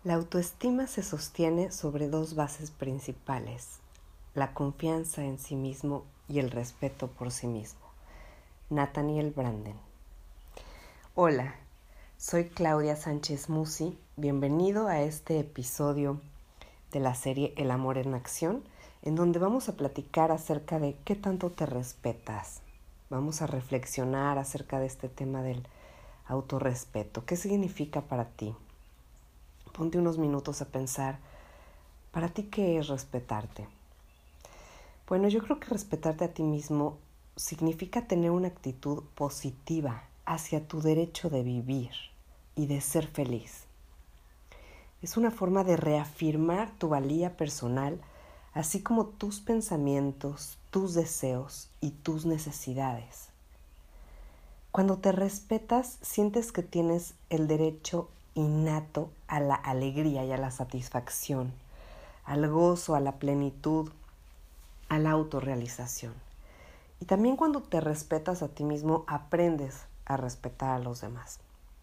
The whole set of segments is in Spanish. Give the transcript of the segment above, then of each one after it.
La autoestima se sostiene sobre dos bases principales: la confianza en sí mismo y el respeto por sí mismo. Nathaniel Branden. Hola, soy Claudia Sánchez Musi. Bienvenido a este episodio de la serie El amor en acción, en donde vamos a platicar acerca de qué tanto te respetas. Vamos a reflexionar acerca de este tema del autorrespeto. ¿Qué significa para ti? Ponte unos minutos a pensar, ¿para ti qué es respetarte? Bueno, yo creo que respetarte a ti mismo significa tener una actitud positiva hacia tu derecho de vivir y de ser feliz. Es una forma de reafirmar tu valía personal, así como tus pensamientos, tus deseos y tus necesidades. Cuando te respetas, sientes que tienes el derecho innato a la alegría y a la satisfacción, al gozo, a la plenitud, a la autorrealización. Y también cuando te respetas a ti mismo, aprendes a respetar a los demás.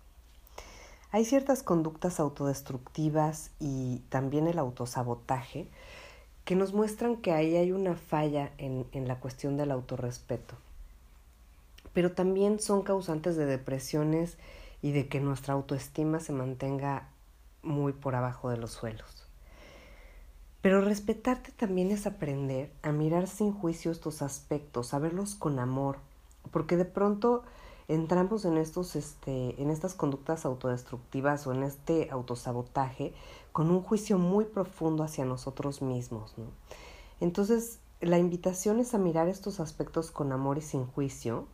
Hay ciertas conductas autodestructivas y también el autosabotaje que nos muestran que ahí hay una falla en la cuestión del autorrespeto. Pero también son causantes de depresiones y de que nuestra autoestima se mantenga muy por abajo de los suelos. Pero respetarte también es aprender a mirar sin juicio estos aspectos, a verlos con amor, porque de pronto entramos en estas conductas autodestructivas o en este autosabotaje con un juicio muy profundo hacia nosotros mismos, ¿no? Entonces, la invitación es a mirar estos aspectos con amor y sin juicio,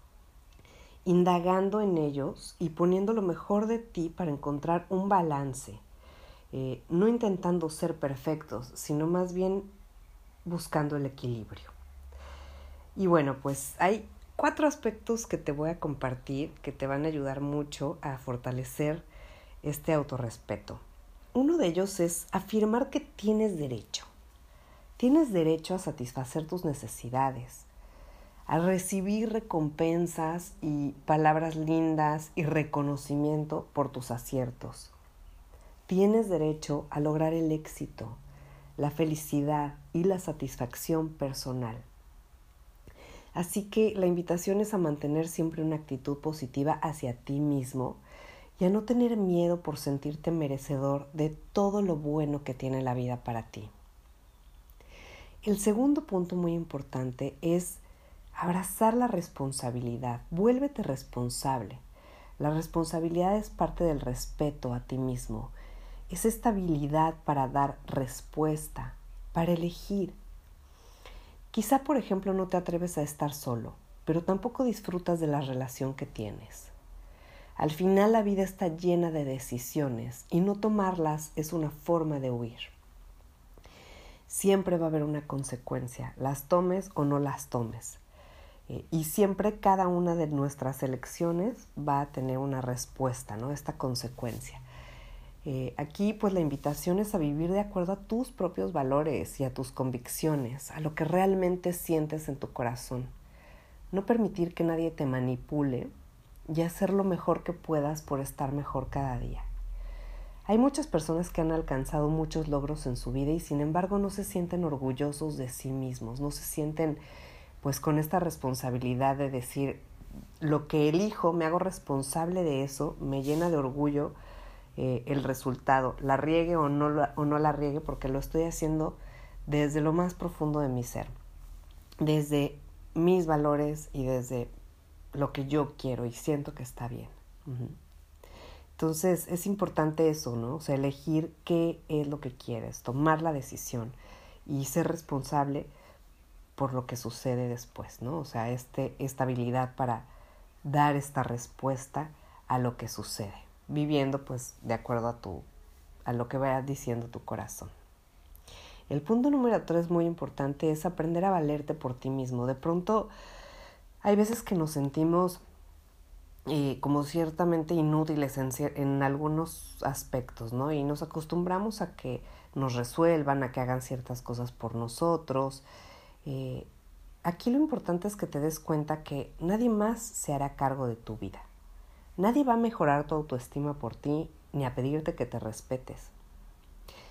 indagando en ellos y poniendo lo mejor de ti para encontrar un balance, no intentando ser perfectos, sino más bien buscando el equilibrio. Y bueno, pues hay 4 aspectos que te voy a compartir que te van a ayudar mucho a fortalecer este autorrespeto. Uno de ellos es afirmar que tienes derecho. Tienes derecho a satisfacer tus necesidades, a recibir recompensas y palabras lindas y reconocimiento por tus aciertos. Tienes derecho a lograr el éxito, la felicidad y la satisfacción personal. Así que la invitación es a mantener siempre una actitud positiva hacia ti mismo y a no tener miedo por sentirte merecedor de todo lo bueno que tiene la vida para ti. El segundo punto muy importante es abrazar la responsabilidad. Vuélvete responsable. La responsabilidad es parte del respeto a ti mismo. Es esta habilidad para dar respuesta, para elegir. Quizá, por ejemplo, no te atreves a estar solo, pero tampoco disfrutas de la relación que tienes. Al final la vida está llena de decisiones y no tomarlas es una forma de huir. Siempre va a haber una consecuencia, las tomes o no las tomes. Y siempre cada una de nuestras elecciones va a tener una respuesta, ¿no? Esta consecuencia. Aquí pues la invitación es a vivir de acuerdo a tus propios valores y a tus convicciones, a lo que realmente sientes en tu corazón. No permitir que nadie te manipule y hacer lo mejor que puedas por estar mejor cada día. Hay muchas personas que han alcanzado muchos logros en su vida y sin embargo no se sienten orgullosos de sí mismos, no se sienten pues con esta responsabilidad de decir lo que elijo, me hago responsable de eso, me llena de orgullo el resultado, la riegue o no la riegue, porque lo estoy haciendo desde lo más profundo de mi ser, desde mis valores y desde lo que yo quiero y siento que está bien. Entonces es importante eso, ¿no? O sea, elegir qué es lo que quieres, tomar la decisión y ser responsable por lo que sucede después, ¿no? O sea, esta habilidad para dar esta respuesta a lo que sucede, viviendo pues de acuerdo a lo que vaya diciendo tu corazón. El punto número 3 muy importante es aprender a valerte por ti mismo. De pronto hay veces que nos sentimos como ciertamente inútiles en algunos aspectos, ¿no? Y nos acostumbramos a que nos resuelvan, a que hagan ciertas cosas por nosotros. Aquí lo importante es que te des cuenta que nadie más se hará cargo de tu vida. Nadie va a mejorar tu autoestima por ti ni a pedirte que te respetes.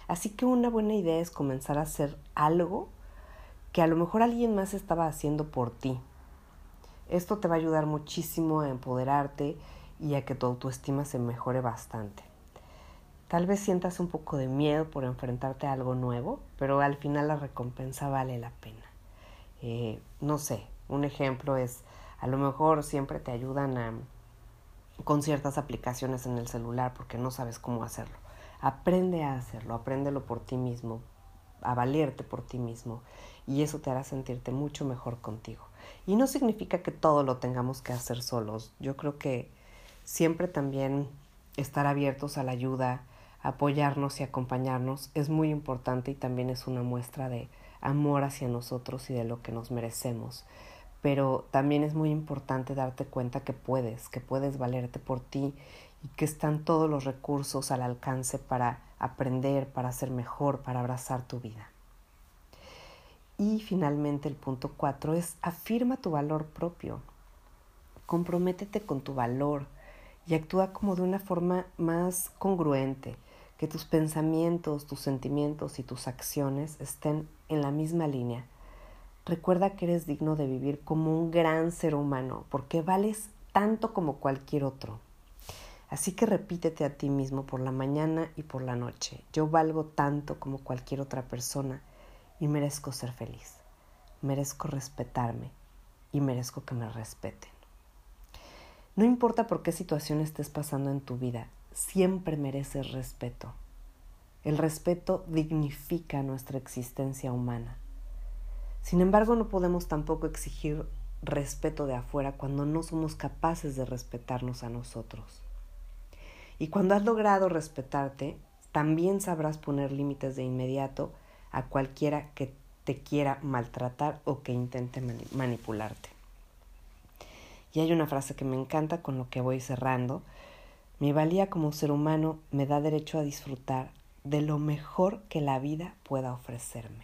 Así que una buena idea es comenzar a hacer algo que a lo mejor alguien más estaba haciendo por ti. Esto te va a ayudar muchísimo a empoderarte y a que tu autoestima se mejore bastante. Tal vez sientas un poco de miedo por enfrentarte a algo nuevo, pero al final la recompensa vale la pena. No sé, un ejemplo es, a lo mejor siempre te ayudan con ciertas aplicaciones en el celular porque no sabes cómo hacerlo. Aprende a hacerlo, apréndelo por ti mismo, a valerte por ti mismo, y eso te hará sentirte mucho mejor contigo. Y no significa que todo lo tengamos que hacer solos. Yo creo que siempre también estar abiertos a la ayuda, apoyarnos y acompañarnos es muy importante y también es una muestra de amor hacia nosotros y de lo que nos merecemos. Pero también es muy importante darte cuenta que puedes valerte por ti y que están todos los recursos al alcance para aprender, para ser mejor, para abrazar tu vida. Y finalmente el punto 4 es afirma tu valor propio. Comprométete con tu valor y actúa como de una forma más congruente, que tus pensamientos, tus sentimientos y tus acciones estén en la misma línea. Recuerda que eres digno de vivir como un gran ser humano, porque vales tanto como cualquier otro. Así que repítete a ti mismo por la mañana y por la noche. Yo valgo tanto como cualquier otra persona y merezco ser feliz. Merezco respetarme y merezco que me respeten. No importa por qué situación estés pasando en tu vida, siempre mereces respeto. El respeto dignifica nuestra existencia humana. Sin embargo, no podemos tampoco exigir respeto de afuera cuando no somos capaces de respetarnos a nosotros. Y cuando has logrado respetarte, también sabrás poner límites de inmediato a cualquiera que te quiera maltratar o que intente manipularte. Y hay una frase que me encanta con lo que voy cerrando. Mi valía como ser humano me da derecho a disfrutar de lo mejor que la vida pueda ofrecerme.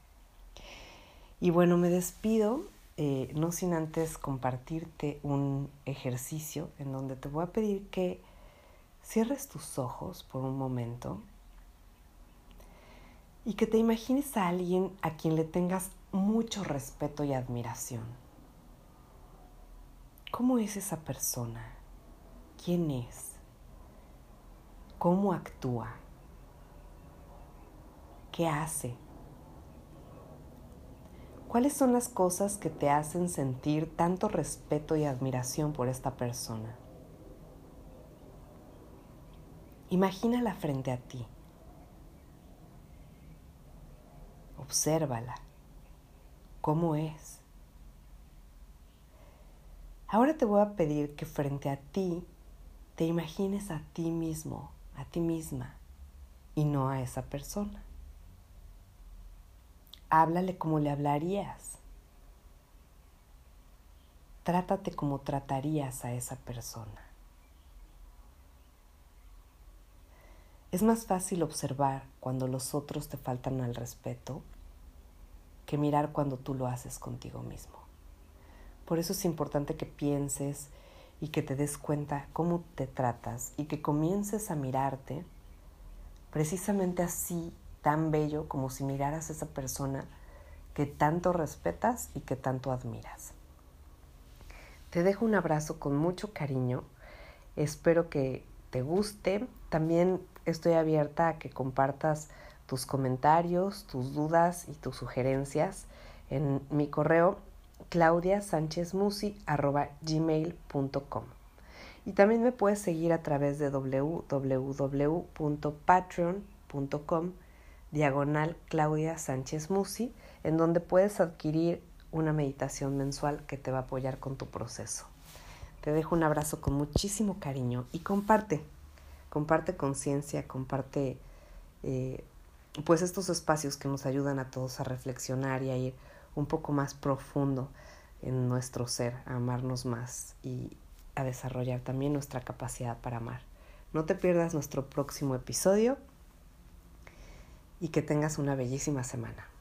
Y bueno, me despido, no sin antes compartirte un ejercicio en donde te voy a pedir que cierres tus ojos por un momento y que te imagines a alguien a quien le tengas mucho respeto y admiración. ¿Cómo es esa persona? ¿Quién es? ¿Cómo actúa? ¿Qué hace? ¿Cuáles son las cosas que te hacen sentir tanto respeto y admiración por esta persona? Imagínala frente a ti. Obsérvala. ¿Cómo es? Ahora te voy a pedir que frente a ti te imagines a ti mismo, a ti misma, y no a esa persona. Háblale como le hablarías. Trátate como tratarías a esa persona. Es más fácil observar cuando los otros te faltan al respeto que mirar cuando tú lo haces contigo mismo. Por eso es importante que pienses y que te des cuenta cómo te tratas y que comiences a mirarte precisamente así, tan bello como si miraras a esa persona que tanto respetas y que tanto admiras. Te dejo un abrazo con mucho cariño. Espero que te guste. También estoy abierta a que compartas tus comentarios, tus dudas y tus sugerencias en mi correo claudiasanchezmusi@gmail.com. Y también me puedes seguir a través de www.patreon.com/Claudia Sánchez Musi, en donde puedes adquirir una meditación mensual que te va a apoyar con tu proceso. Te dejo un abrazo con muchísimo cariño y comparte conciencia, comparte pues estos espacios que nos ayudan a todos a reflexionar y a ir un poco más profundo en nuestro ser, a amarnos más y a desarrollar también nuestra capacidad para amar. No te pierdas nuestro próximo episodio y que tengas una bellísima semana.